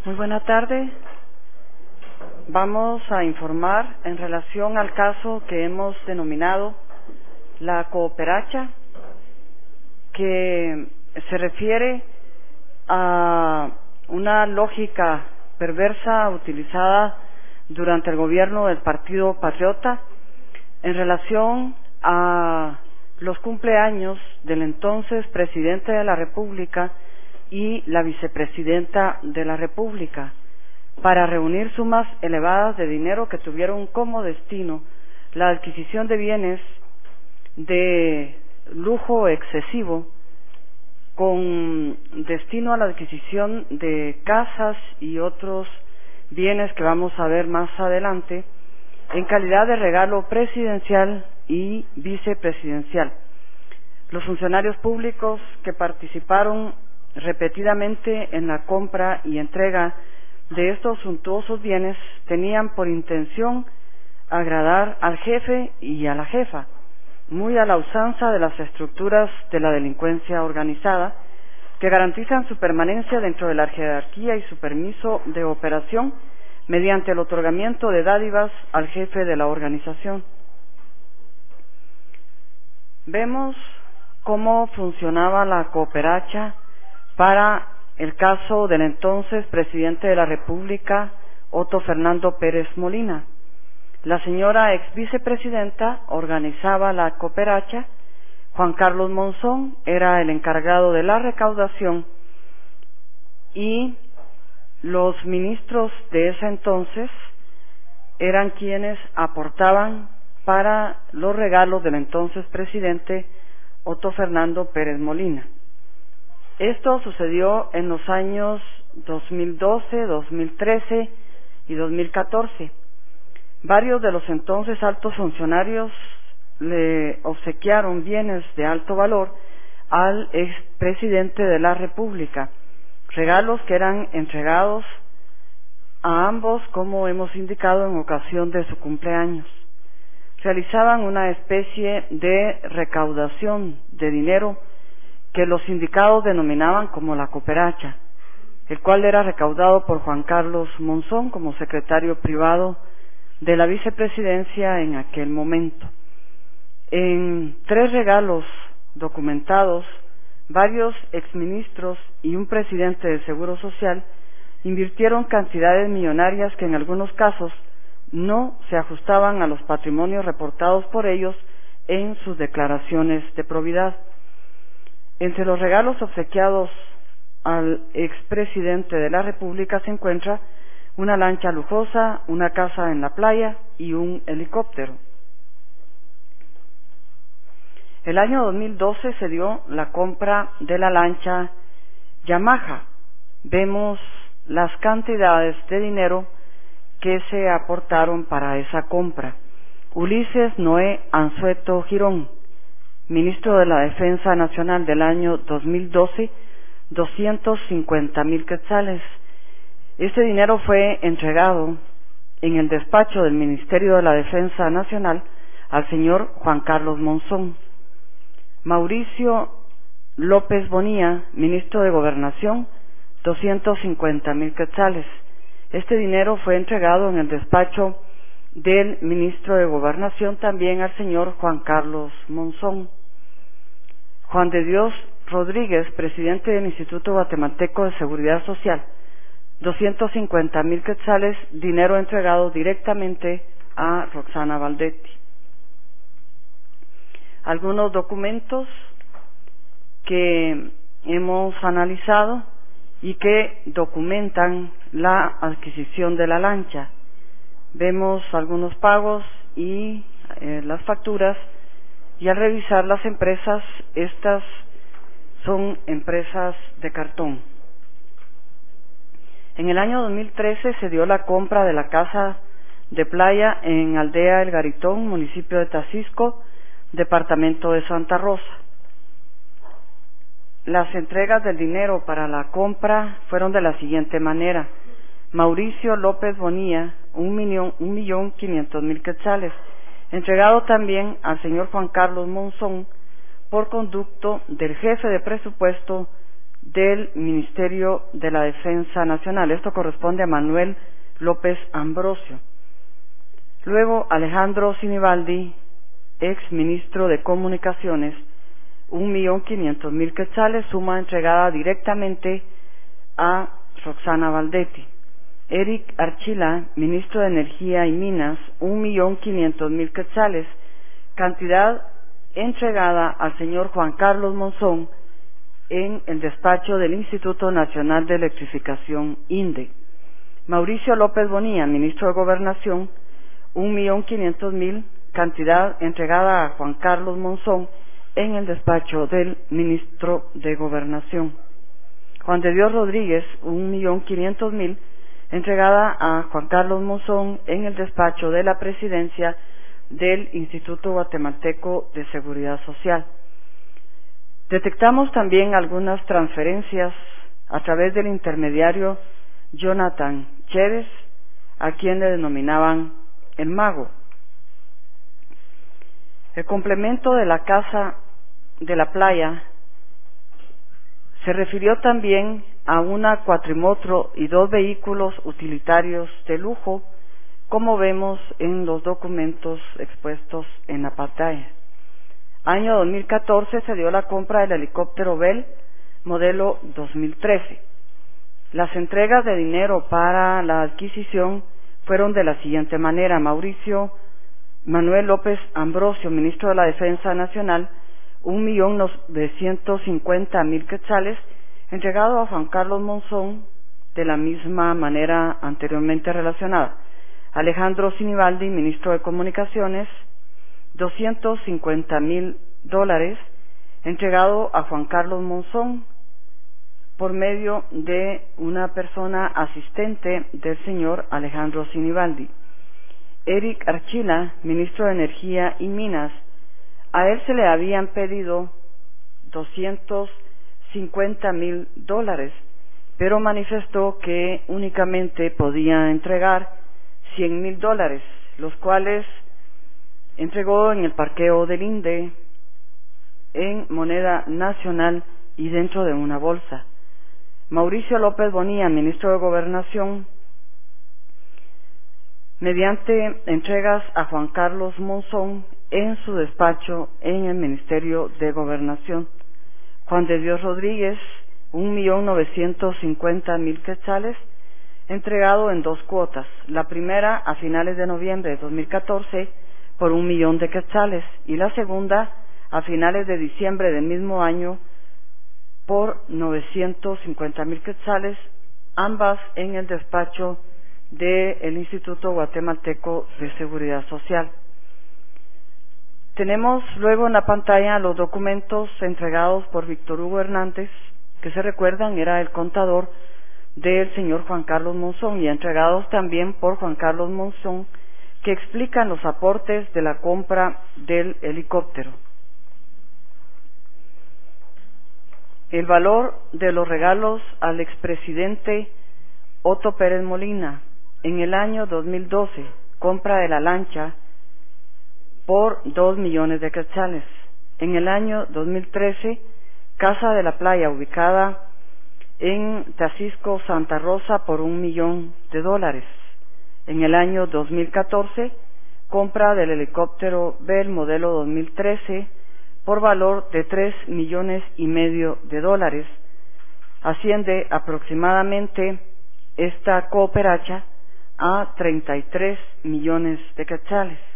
Muy buena tarde. Vamos a informar en relación al caso que hemos denominado la cooperacha, que se refiere a una lógica perversa utilizada durante el gobierno del Partido Patriota en relación a los cumpleaños del entonces presidente de la República y la vicepresidenta de la República, para reunir sumas elevadas de dinero que tuvieron como destino la adquisición de bienes de lujo excesivo, con destino a la adquisición de casas y otros bienes que vamos a ver más adelante, en calidad de regalo presidencial y vicepresidencial. Los funcionarios públicos que participaron repetidamente en la compra y entrega de estos suntuosos bienes tenían por intención agradar al jefe y a la jefa, muy a la usanza de las estructuras de la delincuencia organizada, que garantizan su permanencia dentro de la jerarquía y su permiso de operación mediante el otorgamiento de dádivas al jefe de la organización. Vemos cómo funcionaba la cooperacha para el caso del entonces presidente de la República, Otto Fernando Pérez Molina. La señora ex vicepresidenta organizaba la cooperacha, Juan Carlos Monzón era el encargado de la recaudación y los ministros de ese entonces eran quienes aportaban para los regalos del entonces presidente Otto Fernando Pérez Molina. Esto sucedió en los años 2012, 2013 y 2014. Varios de los entonces altos funcionarios le obsequiaron bienes de alto valor al expresidente de la República, regalos que eran entregados a ambos, como hemos indicado, en ocasión de su cumpleaños. Realizaban una especie de recaudación de dinero que los sindicados denominaban como la cooperacha, el cual era recaudado por Juan Carlos Monzón como secretario privado de la vicepresidencia en aquel momento. En 3 regalos documentados, varios exministros y un presidente del Seguro Social invirtieron cantidades millonarias que en algunos casos no se ajustaban a los patrimonios reportados por ellos en sus declaraciones de probidad. Entre los regalos obsequiados al expresidente de la República se encuentra una lancha lujosa, una casa en la playa y un helicóptero. El año 2012 se dio la compra de la lancha Yamaha. Vemos las cantidades de dinero que se aportaron para esa compra. Ulises Noé Anzueto Girón, ministro de la Defensa Nacional del año 2012, 250,000 quetzales. Este dinero fue entregado en el despacho del Ministerio de la Defensa Nacional al señor Juan Carlos Monzón. Mauricio López Bonilla, ministro de Gobernación, 250,000 quetzales. Este dinero fue entregado en el despacho del ministro de Gobernación también al señor Juan Carlos Monzón. Juan de Dios Rodríguez, presidente del Instituto Guatemalteco de Seguridad Social, 250,000 quetzales, dinero entregado directamente a Roxana Valdetti. Algunos documentos que hemos analizado y que documentan la adquisición de la lancha. Vemos algunos pagos y las facturas, y al revisar las empresas, estas son empresas de cartón. En el año 2013 se dio la compra de la casa de playa en Aldea El Garitón, municipio de Tacisco, departamento de Santa Rosa. Las entregas del dinero para la compra fueron de la siguiente manera: Mauricio López Bonilla, 1,500,000 quetzales, entregado también al señor Juan Carlos Monzón por conducto del jefe de presupuesto del Ministerio de la Defensa Nacional. Esto corresponde a Manuel López Ambrosio. Luego, Alejandro Sinibaldi, ex ministro de Comunicaciones, 1.500.000 quetzales, suma entregada directamente a Roxana Valdetti. Eric Archila, ministro de Energía y Minas, 1.500.000 quetzales, cantidad entregada al señor Juan Carlos Monzón en el despacho del Instituto Nacional de Electrificación, INDE. Mauricio López Bonilla, ministro de Gobernación, 1.500.000, cantidad entregada a Juan Carlos Monzón en el despacho del ministro de Gobernación. Juan de Dios Rodríguez, 1.500.000, entregada a Juan Carlos Monzón en el despacho de la presidencia del Instituto Guatemalteco de Seguridad Social. Detectamos también algunas transferencias a través del intermediario Jonathan Chévez, a quien le denominaban el mago. El complemento de la Casa de la Playa se refirió también a una cuatrimotro y 2 vehículos utilitarios de lujo, como vemos en los documentos expuestos en la pantalla. Año 2014 se dio la compra del helicóptero Bell modelo 2013. Las entregas de dinero para la adquisición fueron de la siguiente manera: Mauricio Manuel López Ambrosio, ministro de la Defensa Nacional, 1.950.000 quetzales, entregado a Juan Carlos Monzón de la misma manera anteriormente relacionada. Alejandro Sinibaldi, ministro de Comunicaciones, $250.000, entregado a Juan Carlos Monzón por medio de una persona asistente del señor Alejandro Sinibaldi. Eric Archila, ministro de Energía y Minas, a él se le habían pedido $250.000, pero manifestó que únicamente podía entregar $100.000, los cuales entregó en el parqueo del INDE en moneda nacional y dentro de una bolsa. Mauricio López Bonilla, ministro de Gobernación, mediante entregas a Juan Carlos Monzón en su despacho en el Ministerio de Gobernación. Juan de Dios Rodríguez, 1.950.000 quetzales, entregado en 2 cuotas. La primera a finales de noviembre de 2014 por 1.000.000 de quetzales y la segunda a finales de diciembre del mismo año por 950.000 quetzales, ambas en el despacho del Instituto Guatemalteco de Seguridad Social. Tenemos luego en la pantalla los documentos entregados por Víctor Hugo Hernández, que se recuerdan era el contador del señor Juan Carlos Monzón, y entregados también por Juan Carlos Monzón, que explican los aportes de la compra del helicóptero. El valor de los regalos al expresidente Otto Pérez Molina en el año 2012, compra de la lancha por 2 millones de quetzales. En el año 2013, Casa de la Playa, ubicada en Tacisco, Santa Rosa, por $1 millón. En el año 2014, compra del helicóptero Bell modelo 2013 por valor de $3,5 millones. Asciende aproximadamente esta cooperacha a 33 millones de quetzales.